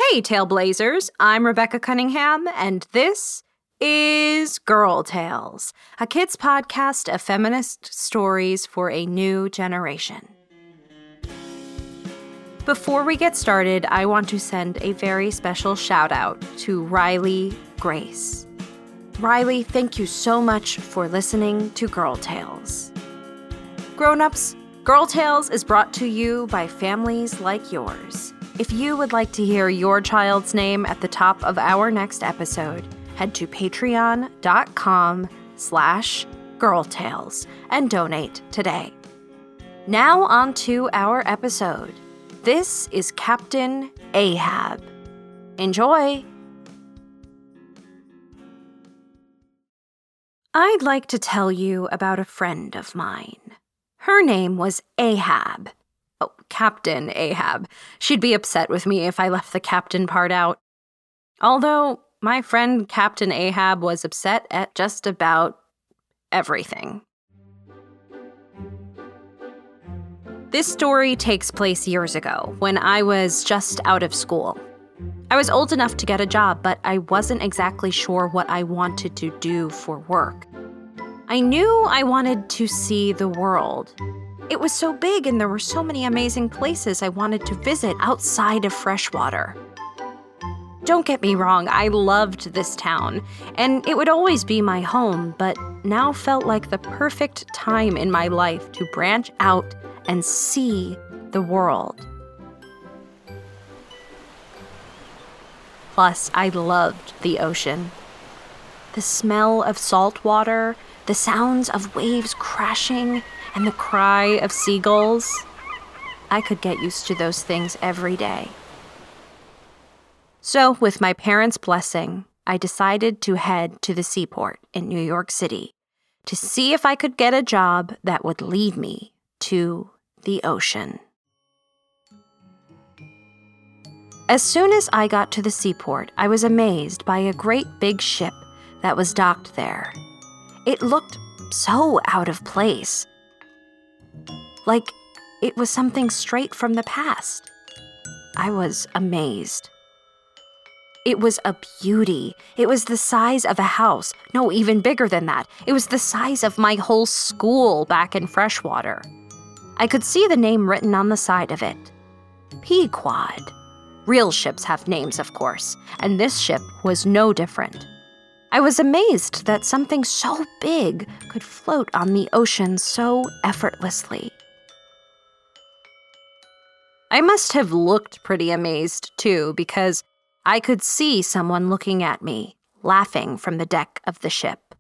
Hey, Tailblazers, I'm Rebecca Cunningham, and this is Girl Tales, a kids' podcast of feminist stories for a new generation. Before we get started, I want to send a very special shout out to Riley Grace. Riley, thank you so much for listening to Girl Tales. Grown-ups, Girl Tales is brought to you by families like yours. If you would like to hear your child's name at the top of our next episode, head to patreon.com/girltales and donate today. Now on to our episode. This is Captain Ahab. Enjoy! I'd like to tell you about a friend of mine. Her name was Ahab. Oh, Captain Ahab. She'd be upset with me if I left the captain part out. Although, my friend Captain Ahab was upset at just about everything. This story takes place years ago, when I was just out of school. I was old enough to get a job, but I wasn't exactly sure what I wanted to do for work. I knew I wanted to see the world. It was so big and there were so many amazing places I wanted to visit outside of Freshwater. Don't get me wrong, I loved this town, and it would always be my home, but now felt like the perfect time in my life to branch out and see the world. Plus, I loved the ocean. The smell of salt water, the sounds of waves crashing, and the cry of seagulls. I could get used to those things every day. So, with my parents' blessing, I decided to head to the seaport in New York City to see if I could get a job that would lead me to the ocean. As soon as I got to the seaport, I was amazed by a great big ship that was docked there. It looked so out of place. Like it was something straight from the past. I was amazed. It was a beauty. It was the size of a house. No, even bigger than that. It was the size of my whole school back in Freshwater. I could see the name written on the side of it. Pequod. Real ships have names, of course, and this ship was no different. I was amazed that something so big could float on the ocean so effortlessly. I must have looked pretty amazed, too, because I could see someone looking at me, laughing from the deck of the ship.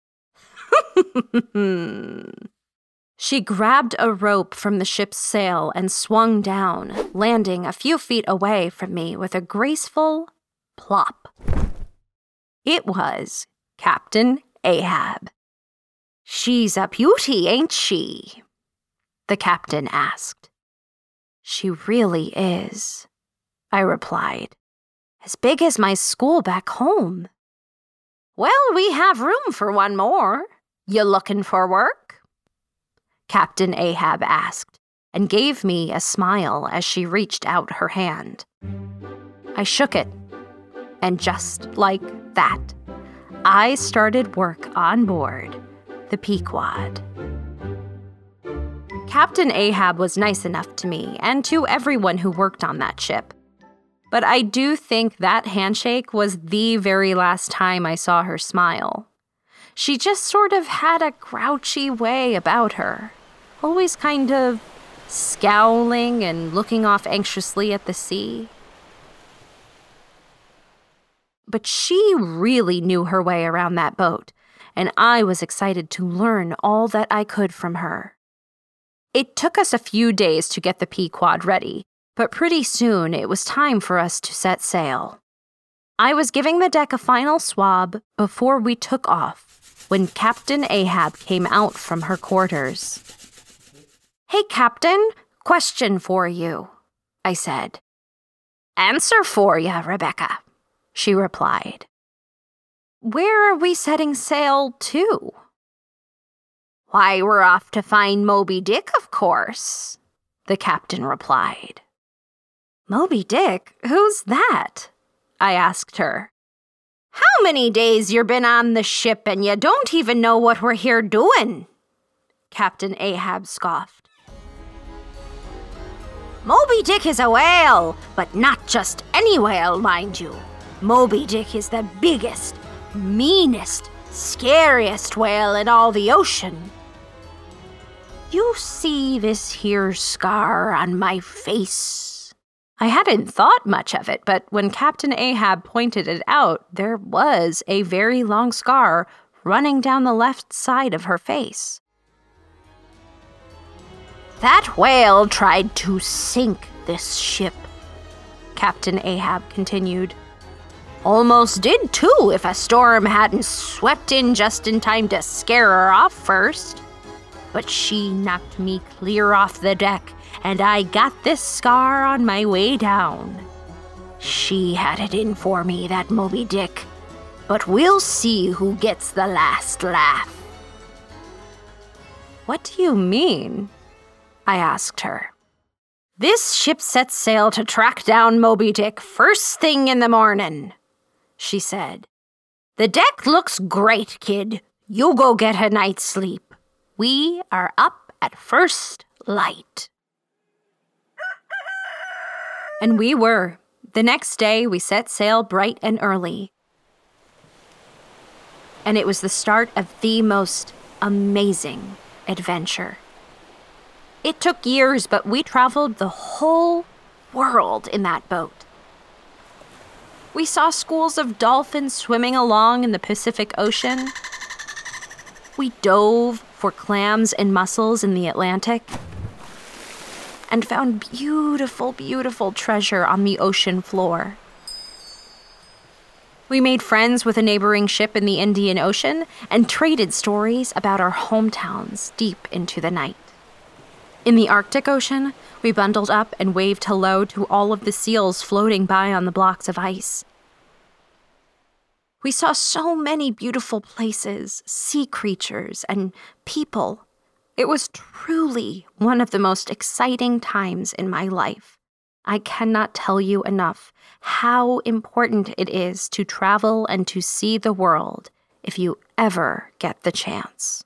She grabbed a rope from the ship's sail and swung down, landing a few feet away from me with a graceful plop. It was Captain Ahab. "She's a beauty, ain't she?" the captain asked. "She really is," I replied. "As big as my school back home." "Well, we have room for one more. You looking for work?" Captain Ahab asked, and gave me a smile as she reached out her hand. I shook it, and just like that, I started work on board the Pequod. Captain Ahab was nice enough to me and to everyone who worked on that ship. But I do think that handshake was the very last time I saw her smile. She just sort of had a grouchy way about her, always kind of scowling and looking off anxiously at the sea. But she really knew her way around that boat, and I was excited to learn all that I could from her. It took us a few days to get the Pequod ready, but pretty soon it was time for us to set sail. I was giving the deck a final swab before we took off when Captain Ahab came out from her quarters. "Hey, Captain, question for you," I said. "Answer for ya, Rebecca," she replied. "Where are we setting sail to?" "Why, we're off to find Moby Dick, of course," the captain replied. "Moby Dick? Who's that?" I asked her. "How many days you been on the ship and you don't even know what we're here doing?" Captain Ahab scoffed. "Moby Dick is a whale, but not just any whale, mind you. Moby Dick is the biggest, meanest, scariest whale in all the ocean. You see this here scar on my face?" I hadn't thought much of it, but when Captain Ahab pointed it out, there was a very long scar running down the left side of her face. "That whale tried to sink this ship," Captain Ahab continued. "Almost did too if a storm hadn't swept in just in time to scare her off first. But she knocked me clear off the deck, and I got this scar on my way down. She had it in for me, that Moby Dick. But we'll see who gets the last laugh." "What do you mean?" I asked her. "This ship sets sail to track down Moby Dick first thing in the morning," she said. "The deck looks great, kid. You go get a night's sleep. We are up at first light." And we were. The next day, we set sail bright and early. And it was the start of the most amazing adventure. It took years, but we traveled the whole world in that boat. We saw schools of dolphins swimming along in the Pacific Ocean. We dove for clams and mussels in the Atlantic and found beautiful, beautiful treasure on the ocean floor. We made friends with a neighboring ship in the Indian Ocean and traded stories about our hometowns deep into the night. In the Arctic Ocean, we bundled up and waved hello to all of the seals floating by on the blocks of ice. We saw so many beautiful places, sea creatures, and people. It was truly one of the most exciting times in my life. I cannot tell you enough how important it is to travel and to see the world if you ever get the chance.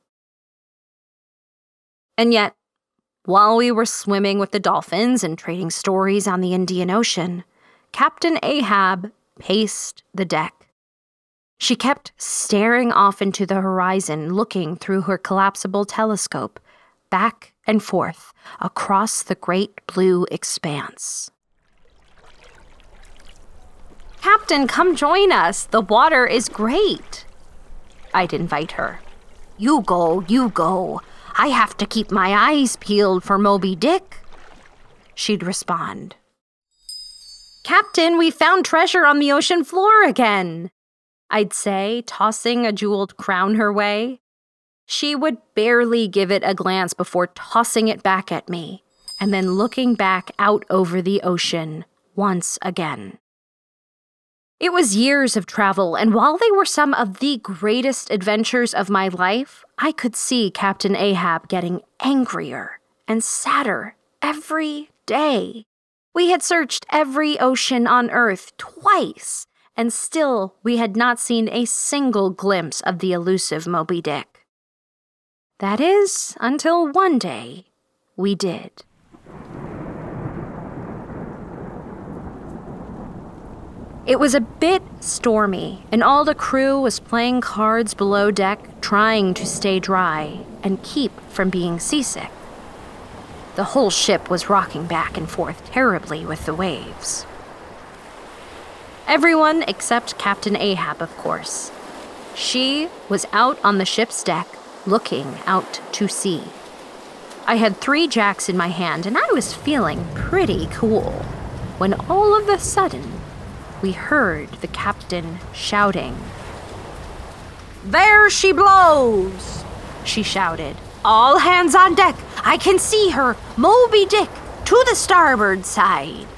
And yet, while we were swimming with the dolphins and trading stories on the Indian Ocean, Captain Ahab paced the deck. She kept staring off into the horizon, looking through her collapsible telescope, back and forth across the great blue expanse. "Captain, come join us. The water is great," I'd invite her. You go. I have to keep my eyes peeled for Moby Dick," she'd respond. "Captain, we found treasure on the ocean floor again," I'd say, tossing a jeweled crown her way. She would barely give it a glance before tossing it back at me, and then looking back out over the ocean once again. It was years of travel, and while they were some of the greatest adventures of my life, I could see Captain Ahab getting angrier and sadder every day. We had searched every ocean on Earth twice, and still we had not seen a single glimpse of the elusive Moby Dick. That is, until one day, we did. It was a bit stormy, and all the crew was playing cards below deck, trying to stay dry and keep from being seasick. The whole ship was rocking back and forth terribly with the waves. Everyone except Captain Ahab, of course. She was out on the ship's deck, looking out to sea. I had 3 jacks in my hand, and I was feeling pretty cool, when all of a sudden, we heard the captain shouting. "There she blows!" she shouted. "All hands on deck! I can see her! Moby Dick! To the starboard side!"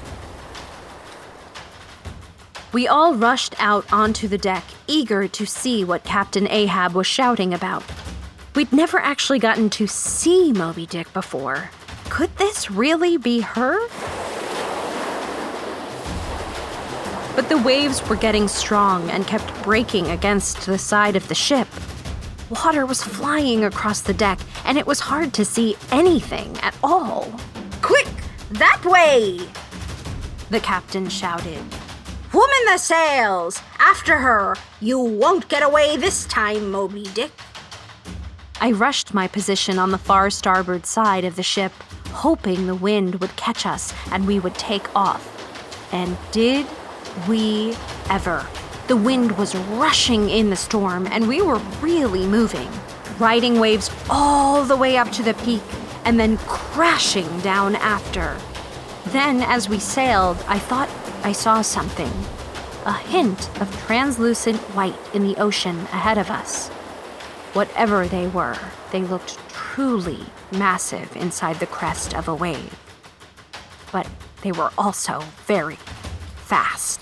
We all rushed out onto the deck, eager to see what Captain Ahab was shouting about. We'd never actually gotten to see Moby Dick before. Could this really be her? but the waves were getting strong and kept breaking against the side of the ship. Water was flying across the deck, and it was hard to see anything at all. "Quick, that way!" the captain shouted. "Woman the sails! After her! You won't get away this time, Moby Dick." I rushed my position on the far starboard side of the ship, hoping the wind would catch us and we would take off. And did we ever? The wind was rushing in the storm, and we were really moving, riding waves all the way up to the peak and then crashing down after. Then, as we sailed, I thought I saw something, a hint of translucent white in the ocean ahead of us. Whatever they were, they looked truly massive inside the crest of a wave. But they were also very fast.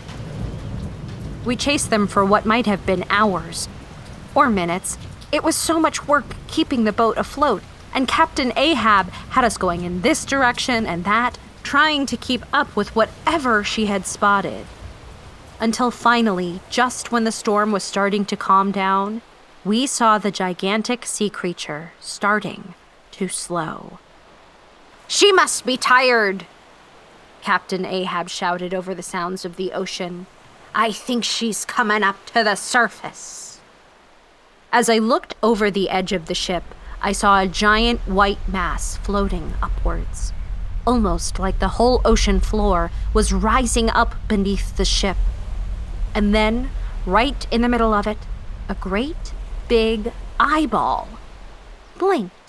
We chased them for what might have been hours or minutes. It was so much work keeping the boat afloat, and Captain Ahab had us going in this direction and that, trying to keep up with whatever she had spotted. Until finally, just when the storm was starting to calm down, we saw the gigantic sea creature starting to slow. "She must be tired," Captain Ahab shouted over the sounds of the ocean. "I think she's coming up to the surface." As I looked over the edge of the ship, I saw a giant white mass floating upwards, almost like the whole ocean floor was rising up beneath the ship. And then, right in the middle of it, a great big eyeball blinked.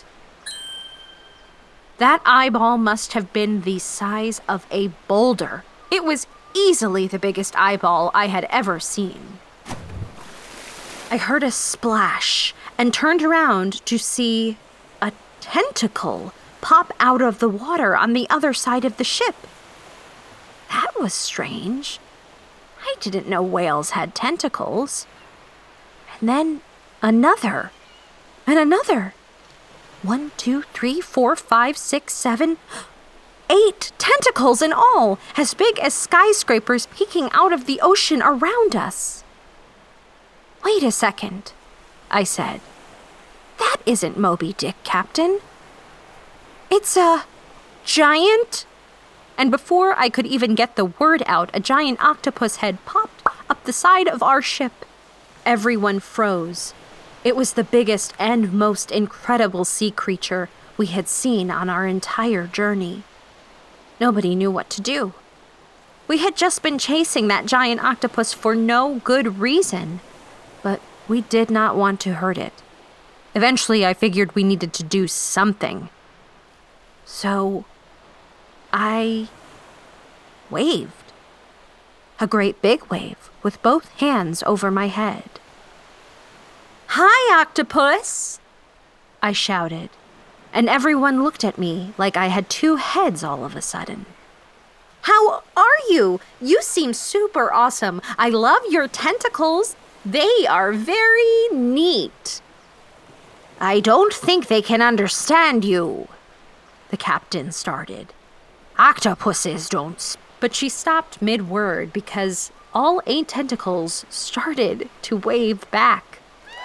That eyeball must have been the size of a boulder. It was easily the biggest eyeball I had ever seen. I heard a splash and turned around to see a tentacle pop out of the water on the other side of the ship. That was strange. I didn't know whales had tentacles. And then another, and another. 1, 2, 3, 4, 5, 6, 7, 8 tentacles in all, as big as skyscrapers peeking out of the ocean around us. "Wait a second," I said. "That isn't Moby Dick, Captain. It's a giant..." And before I could even get the word out, a giant octopus head popped up the side of our ship. Everyone froze. It was the biggest and most incredible sea creature we had seen on our entire journey. Nobody knew what to do. We had just been chasing that giant octopus for no good reason, but we did not want to hurt it. Eventually, I figured we needed to do something. So I waved. A great big wave with both hands over my head. "Hi, octopus!" I shouted, and everyone looked at me like I had 2 heads all of a sudden. "How are you? You seem super awesome. I love your tentacles. They are very neat." "I don't think they can understand you," the captain started. "Octopuses don't speak." But she stopped mid-word because all 8 tentacles started to wave back.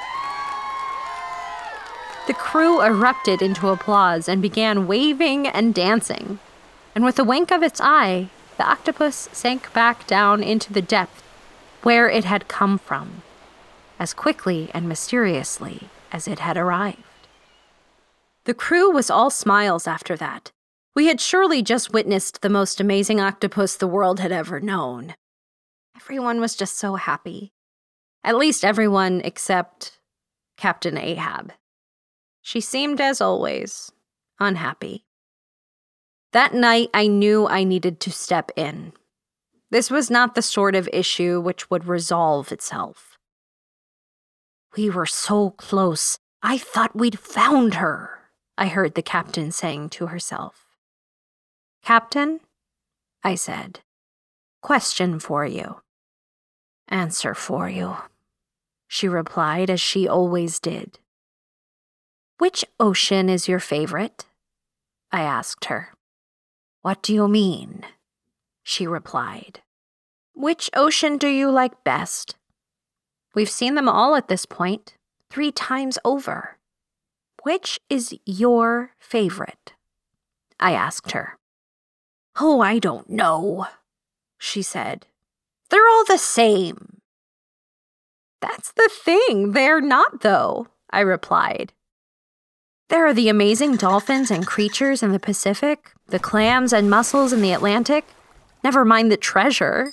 The crew erupted into applause and began waving and dancing. And with a wink of its eye, the octopus sank back down into the depth where it had come from, as quickly and mysteriously as it had arrived. The crew was all smiles after that. We had surely just witnessed the most amazing octopus the world had ever known. Everyone was just so happy. At least everyone except Captain Ahab. She seemed, as always, unhappy. That night, I knew I needed to step in. This was not the sort of issue which would resolve itself. "We were so close. I thought we'd found her," I heard the captain saying to herself. "Captain," I said, "question for you." "Answer for you," she replied, as she always did. "Which ocean is your favorite?" I asked her. "What do you mean?" she replied. Which ocean do you like best? We've seen them all at this point, 3 times over. Which is your favorite? I asked her. Oh, I don't know, she said. They're all the same. That's the thing, they're not though, I replied. There are the amazing dolphins and creatures in the Pacific, the clams and mussels in the Atlantic, never mind the treasure.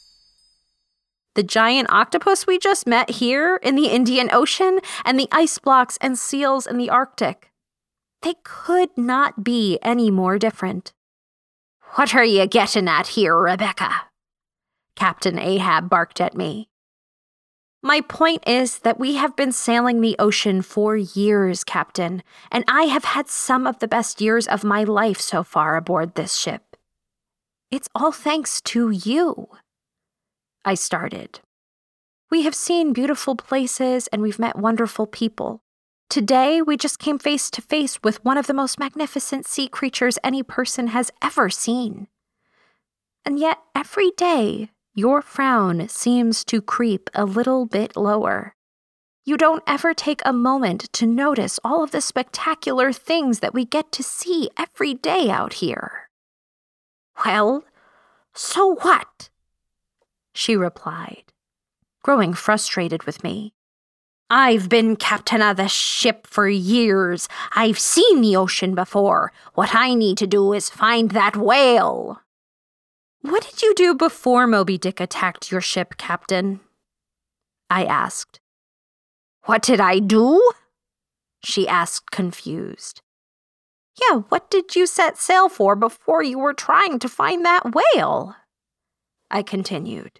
The giant octopus we just met here in the Indian Ocean, and the ice blocks and seals in the Arctic. They could not be any more different. What are you getting at here, Rebecca? Captain Ahab barked at me. My point is that we have been sailing the ocean for years, Captain, and I have had some of the best years of my life so far aboard this ship. It's all thanks to you. I started. We have seen beautiful places and we've met wonderful people. Today, we just came face to face with one of the most magnificent sea creatures any person has ever seen. And yet, every day, your frown seems to creep a little bit lower. You don't ever take a moment to notice all of the spectacular things that we get to see every day out here. Well, so what? She replied, growing frustrated with me. I've been captain of the ship for years. I've seen the ocean before. What I need to do is find that whale. What did you do before Moby Dick attacked your ship, Captain? I asked. What did I do? She asked, confused. Yeah, what did you set sail for before you were trying to find that whale? I continued.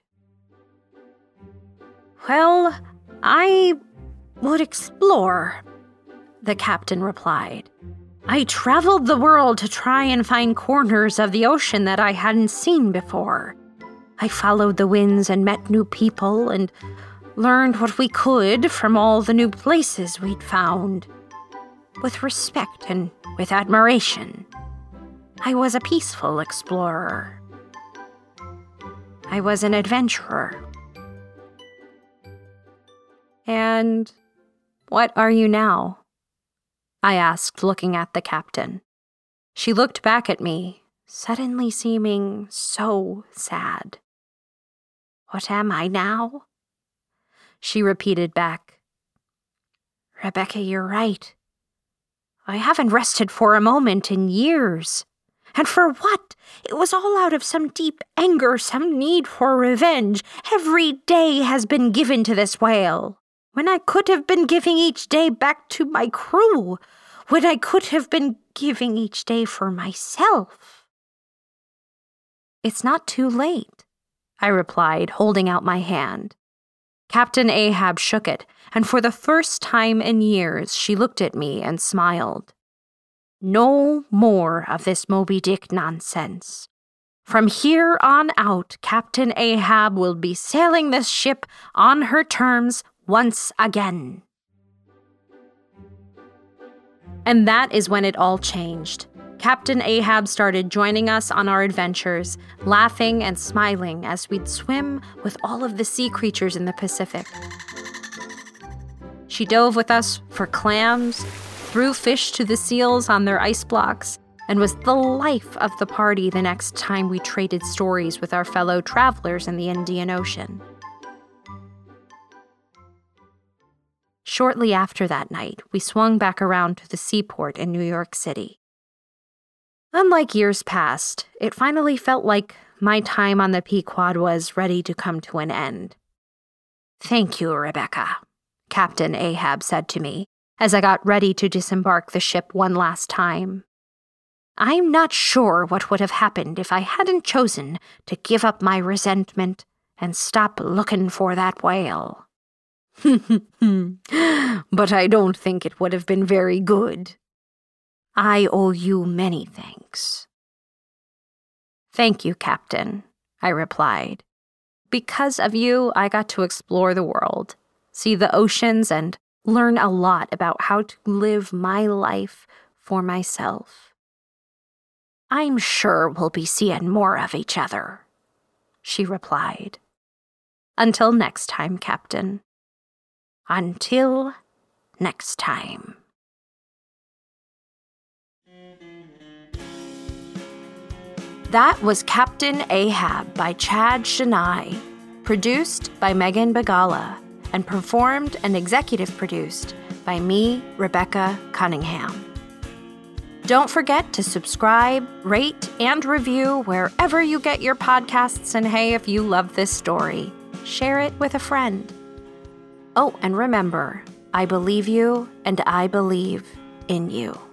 Well, I would explore, the captain replied. I traveled the world to try and find corners of the ocean that I hadn't seen before. I followed the winds and met new people and learned what we could from all the new places we'd found. With respect and with admiration. I was a peaceful explorer. I was an adventurer. And what are you now? I asked, looking at the captain. She looked back at me, suddenly seeming so sad. What am I now? She repeated back. Rebecca, you're right. I haven't rested for a moment in years. And for what? It was all out of some deep anger, some need for revenge. Every day has been given to this whale, when I could have been giving each day back to my crew, when I could have been giving each day for myself. It's not too late, I replied, holding out my hand. Captain Ahab shook it, and for the first time in years, she looked at me and smiled. No more of this Moby Dick nonsense. From here on out, Captain Ahab will be sailing this ship on her terms once again. And that is when it all changed. Captain Ahab started joining us on our adventures, laughing and smiling as we'd swim with all of the sea creatures in the Pacific. She dove with us for clams, threw fish to the seals on their ice blocks, and was the life of the party the next time we traded stories with our fellow travelers in the Indian Ocean. Shortly after that night, we swung back around to the seaport in New York City. Unlike years past, it finally felt like my time on the Pequod was ready to come to an end. Thank you, Rebecca, Captain Ahab said to me as I got ready to disembark the ship one last time. I'm not sure what would have happened if I hadn't chosen to give up my resentment and stop looking for that whale. But I don't think it would have been very good. I owe you many thanks. Thank you, Captain, I replied. Because of you, I got to explore the world, see the oceans, and learn a lot about how to live my life for myself. I'm sure we'll be seeing more of each other, she replied. Until next time, Captain. Until next time. That was Captain Ahab by Chad Shania, produced by Megan Bagala, and performed and executive produced by me, Rebecca Cunningham. Don't forget to subscribe, rate, and review wherever you get your podcasts, and hey, if you love this story, share it with a friend. Oh, and remember, I believe you and I believe in you.